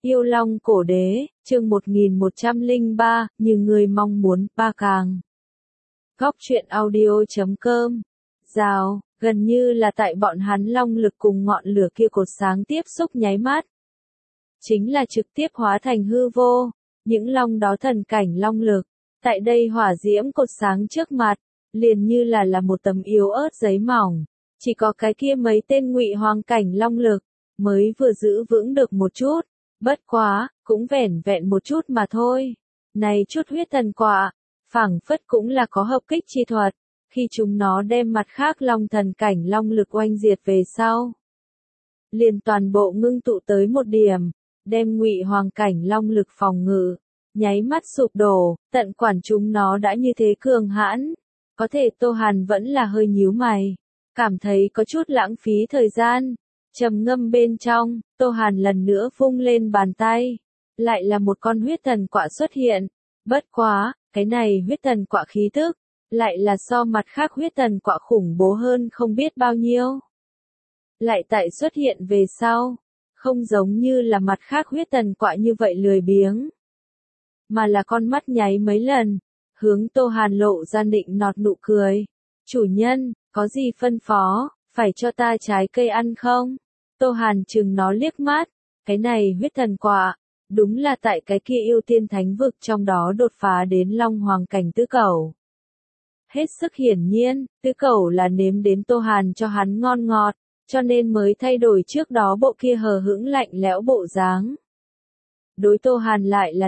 Yêu Long Cổ Đế, chương 1103, như người mong muốn, ba càng. Góc truyện audio.com. Rào, gần như là tại bọn hắn long lực cùng ngọn lửa kia cột sáng tiếp xúc nháy mắt. Chính là trực tiếp hóa thành hư vô, những long đó thần cảnh long lực. Tại đây hỏa diễm cột sáng trước mặt, liền như là một tấm yếu ớt giấy mỏng. Chỉ có cái kia mấy tên ngụy hoàng cảnh long lực, mới vừa giữ vững được một chút. Bất quá, cũng vẻn vẹn một chút mà thôi. Này chút huyết thần quạ, phảng phất cũng là có hợp kích chi thuật, khi chúng nó đem mặt khác long thần cảnh long lực oanh diệt về sau. Liền toàn bộ ngưng tụ tới một điểm, đem ngụy hoàng cảnh long lực phòng ngự, nháy mắt sụp đổ, tận quản chúng nó đã như thế cường hãn. Có thể Tô Hàn vẫn là hơi nhíu mày, cảm thấy có chút lãng phí thời gian. Trầm ngâm bên trong, Tô Hàn lần nữa vung lên bàn tay. Lại là một con huyết thần quạ xuất hiện. Bất quá, cái này huyết thần quạ khí tức, lại là so mặt khác huyết thần quạ khủng bố hơn không biết bao nhiêu. Lại tại xuất hiện về sau, không giống như là mặt khác huyết thần quạ như vậy lười biếng. Mà là con mắt nháy mấy lần, hướng Tô Hàn lộ ra nịnh nọt nụ cười. Chủ nhân, có gì phân phó, phải cho ta trái cây ăn không? Tô Hàn chừng nó liếc mắt, cái này huyết thần quạ, đúng là tại cái kia yêu tiên thánh vực trong đó đột phá đến long hoàng cảnh tứ cẩu. Hết sức hiển nhiên, tứ cẩu là nếm đến Tô Hàn cho hắn ngon ngọt, cho nên mới thay đổi trước đó bộ kia hờ hững lạnh lẽo bộ dáng. Đối Tô Hàn lại là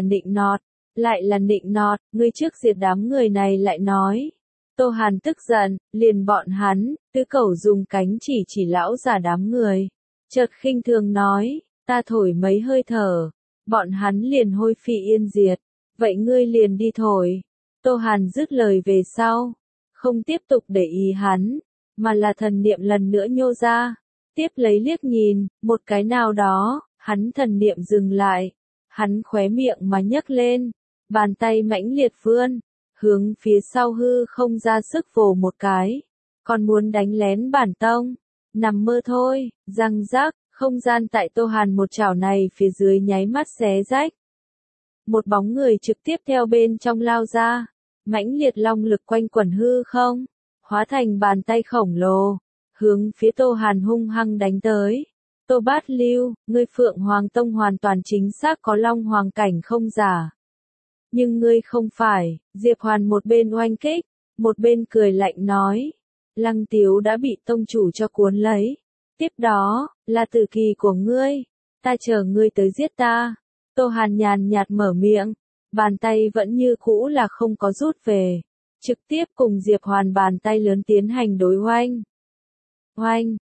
nịnh nọt, ngươi trước diệt đám người này lại nói. Tô Hàn tức giận, liền bọn hắn, tứ cẩu dùng cánh chỉ lão già đám người. Chợt khinh thường nói, ta thổi mấy hơi thở, bọn hắn liền hôi phi yên diệt, vậy ngươi liền đi thổi. Tô Hàn dứt lời về sau, không tiếp tục để ý hắn, mà là thần niệm lần nữa nhô ra, tiếp lấy liếc nhìn, một cái nào đó, hắn thần niệm dừng lại, hắn khóe miệng mà nhấc lên, bàn tay mãnh liệt vươn, hướng phía sau hư không ra sức vồ một cái, còn muốn đánh lén bản tông. Nằm mơ thôi, răng rác, không gian tại Tô Hàn một chảo này phía dưới nháy mắt xé rách. Một bóng người trực tiếp theo bên trong lao ra, mãnh liệt long lực quanh quẩn hư không, hóa thành bàn tay khổng lồ, hướng phía Tô Hàn hung hăng đánh tới. Tô Bát Lưu, ngươi Phượng Hoàng Tông hoàn toàn chính xác có long hoàng cảnh không giả. Nhưng ngươi không phải, Diệp Hoàn một bên oanh kích, một bên cười lạnh nói. Lăng Tiếu đã bị tông chủ cho cuốn lấy. Tiếp đó, là tử kỳ của ngươi. Ta chờ ngươi tới giết ta. Tô Hàn nhàn nhạt mở miệng. Bàn tay vẫn như cũ là không có rút về. Trực tiếp cùng Diệp Hoàn bàn tay lớn tiến hành đối oanh. Oanh,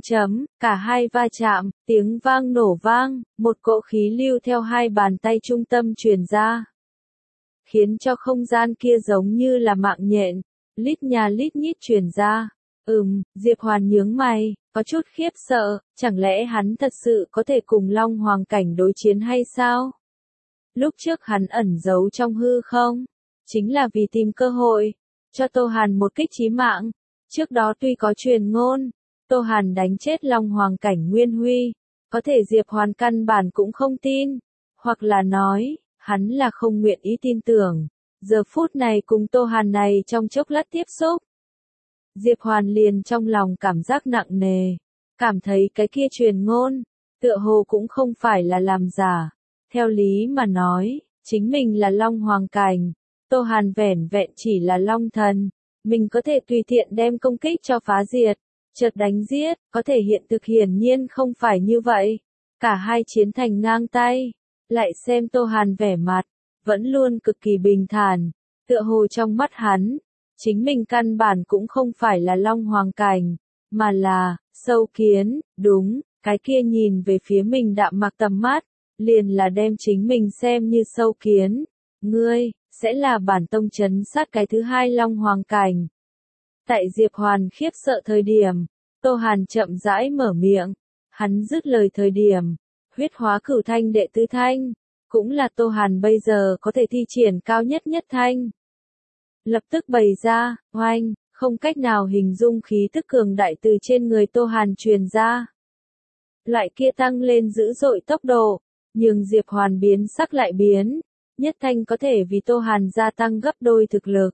cả hai va chạm, tiếng vang nổ vang, một cỗ khí lưu theo hai bàn tay trung tâm truyền ra. Khiến cho không gian kia giống như là mạng nhện. Lít nhà lít nhít truyền ra. Diệp Hoàn nhướng mày, có chút khiếp sợ, chẳng lẽ hắn thật sự có thể cùng long hoàng cảnh đối chiến hay sao? Lúc trước hắn ẩn giấu trong hư không, chính là vì tìm cơ hội, cho Tô Hàn một kích chí mạng. Trước đó tuy có truyền ngôn, Tô Hàn đánh chết long hoàng cảnh Nguyên Huy, có thể Diệp Hoàn căn bản cũng không tin, hoặc là nói, hắn là không nguyện ý tin tưởng. Giờ phút này cùng Tô Hàn này trong chốc lát tiếp xúc. Diệp Hoàn liền trong lòng cảm giác nặng nề. Cảm thấy cái kia truyền ngôn, tựa hồ cũng không phải là làm giả. Theo lý mà nói, chính mình là long hoàng cảnh. Tô Hàn vẻn vẹn chỉ là long thần. Mình có thể tùy tiện đem công kích cho phá diệt. Chợt đánh giết, có thể hiện thực hiển nhiên không phải như vậy. Cả hai chiến thành ngang tay. Lại xem Tô Hàn vẻ mặt. Vẫn luôn cực kỳ bình thản, tựa hồ trong mắt hắn, chính mình căn bản cũng không phải là long hoàng cảnh, mà là, sâu kiến, đúng, cái kia nhìn về phía mình đạm mạc tầm mắt, liền là đem chính mình xem như sâu kiến, ngươi, sẽ là bản tông trấn sát cái thứ hai long hoàng cảnh. Tại Diệp Hoàn khiếp sợ thời điểm, Tô Hàn chậm rãi mở miệng, hắn dứt lời thời điểm, huyết hóa cửu thanh đệ tứ thanh. Cũng là Tô Hàn bây giờ có thể thi triển cao nhất nhất thanh. Lập tức bày ra, oanh, không cách nào hình dung khí tức cường đại từ trên người Tô Hàn truyền ra. Loại kia tăng lên dữ dội tốc độ, Nhưng Diệp Hoàn biến sắc lại biến. Nhất thanh có thể vì Tô Hàn gia tăng gấp đôi thực lực.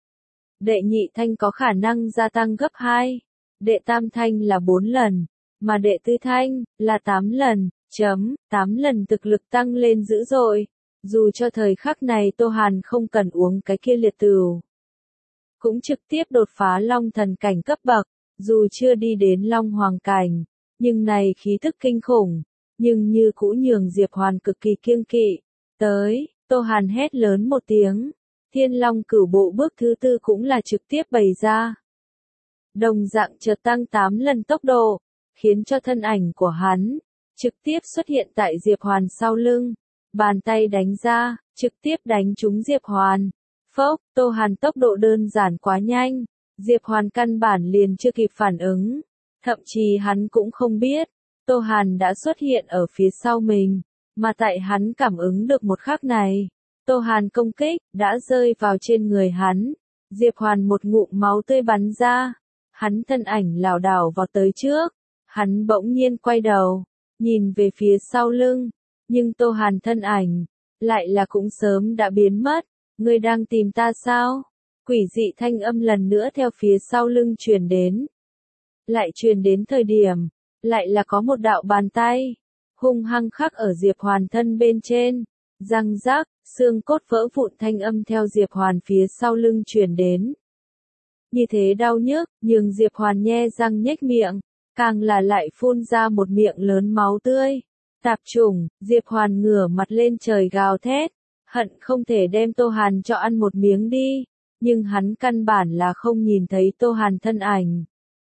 Đệ nhị thanh có khả năng gia tăng gấp 2. Đệ tam thanh là 4 lần. Mà đệ tư thanh là 8 lần. 8 lần thực lực tăng lên dữ dội. Dù cho thời khắc này Tô Hàn không cần uống cái kia liệt tửu, cũng trực tiếp đột phá Long thần cảnh cấp bậc, dù chưa đi đến Long hoàng cảnh, nhưng này khí tức kinh khủng, nhưng như cũ nhường Diệp Hoàn cực kỳ kiêng kỵ. Tới, Tô Hàn hét lớn một tiếng, Thiên Long Cửu Bộ bước thứ tư cũng là trực tiếp bày ra. Đồng dạng chợt tăng 8 lần tốc độ, khiến cho thân ảnh của hắn trực tiếp xuất hiện tại Diệp Hoàn sau lưng, bàn tay đánh ra, trực tiếp đánh trúng Diệp Hoàn. Phốc, Tô Hàn tốc độ đơn giản quá nhanh, Diệp Hoàn căn bản liền chưa kịp phản ứng, thậm chí hắn cũng không biết, Tô Hàn đã xuất hiện ở phía sau mình, mà tại hắn cảm ứng được một khắc này, Tô Hàn công kích đã rơi vào trên người hắn, Diệp Hoàn một ngụm máu tươi bắn ra, hắn thân ảnh lảo đảo vào tới trước, hắn bỗng nhiên quay đầu, nhìn về phía sau lưng, nhưng Tô Hàn thân ảnh lại là cũng sớm đã biến mất. Ngươi đang tìm ta sao? Quỷ dị thanh âm lần nữa theo phía sau lưng truyền đến. Lại truyền đến thời điểm, lại là có một đạo bàn tay, hung hăng khắc ở Diệp Hoàn thân bên trên. Răng rác, xương cốt vỡ vụn thanh âm theo Diệp Hoàn phía sau lưng truyền đến. Như thế đau nhức, nhưng Diệp Hoàn nhe răng nhếch miệng, càng là lại phun ra một miệng lớn máu tươi. Tạp chủng, Diệp Hoàn ngửa mặt lên trời gào thét. Hận không thể đem Tô Hàn cho ăn một miếng đi, nhưng hắn căn bản là không nhìn thấy Tô Hàn thân ảnh.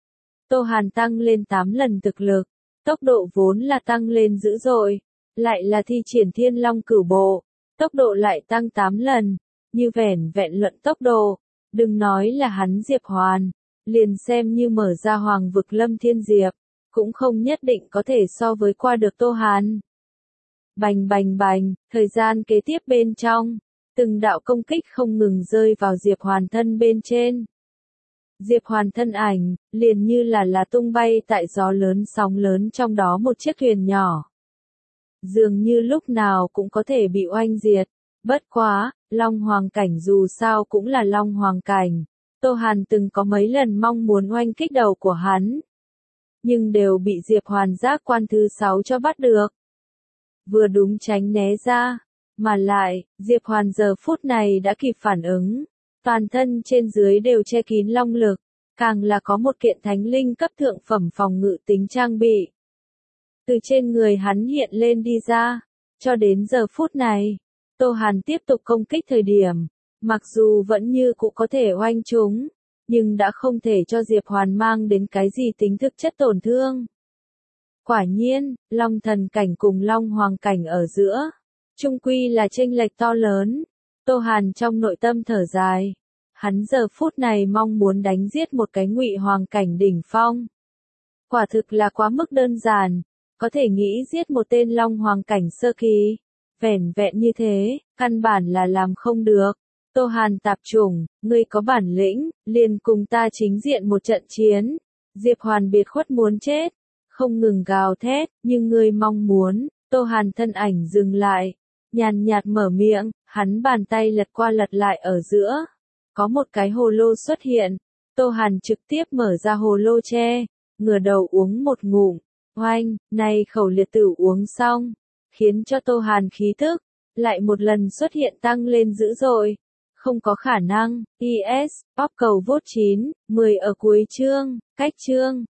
Tô Hàn tăng lên 8 lần thực lực, tốc độ vốn là tăng lên dữ dội, lại là thi triển Thiên Long Cửu Bộ, tốc độ lại tăng 8 lần, như vẻn vẹn luận tốc độ, đừng nói là hắn Diệp Hoàn, liền xem như mở ra Hoàng vực Lâm Thiên Diệp, cũng không nhất định có thể so với qua được Tô Hàn. Bành bành bành, thời gian kế tiếp bên trong, từng đạo công kích không ngừng rơi vào Diệp Hoàn thân bên trên. Diệp Hoàn thân ảnh, liền như là tung bay tại gió lớn sóng lớn trong đó một chiếc thuyền nhỏ. Dường như lúc nào cũng có thể bị oanh diệt, bất quá, Long Hoàng cảnh dù sao cũng là Long Hoàng cảnh. Tô Hàn từng có mấy lần mong muốn oanh kích đầu của hắn, nhưng đều bị Diệp Hoàn giác quan thứ 6 cho bắt được. Vừa đúng tránh né ra, mà lại, Diệp Hoàn giờ phút này đã kịp phản ứng, toàn thân trên dưới đều che kín long lực, càng là có một kiện thánh linh cấp thượng phẩm phòng ngự tính trang bị. Từ trên người hắn hiện lên đi ra, cho đến giờ phút này, Tô Hàn tiếp tục công kích thời điểm, mặc dù vẫn như cũ có thể oanh chúng, nhưng đã không thể cho Diệp Hoàn mang đến cái gì tính thực chất tổn thương. Quả nhiên, Long thần cảnh cùng Long hoàng cảnh ở giữa, chung quy là chênh lệch to lớn. Tô Hàn trong nội tâm thở dài, hắn giờ phút này mong muốn đánh giết một cái Ngụy hoàng cảnh đỉnh phong. Quả thực là quá mức đơn giản, có thể nghĩ giết một tên Long hoàng cảnh sơ kỳ, vẻn vẹn như thế, căn bản là làm không được. Tô Hàn tạp chủng, ngươi có bản lĩnh, liền cùng ta chính diện một trận chiến. Diệp Hoàn biệt khuất muốn chết, không ngừng gào thét, nhưng ngươi mong muốn. Tô Hàn thân ảnh dừng lại, nhàn nhạt mở miệng, hắn bàn tay lật qua lật lại ở giữa. Có một cái hồ lô xuất hiện, Tô Hàn trực tiếp mở ra hồ lô tre, ngửa đầu uống một ngụm, oanh, này khẩu liệt tử uống xong, khiến cho Tô Hàn khí thức, lại một lần xuất hiện tăng lên dữ dội. Không có khả năng, IS, bóp cầu vote 9, 10 ở cuối chương, cách chương.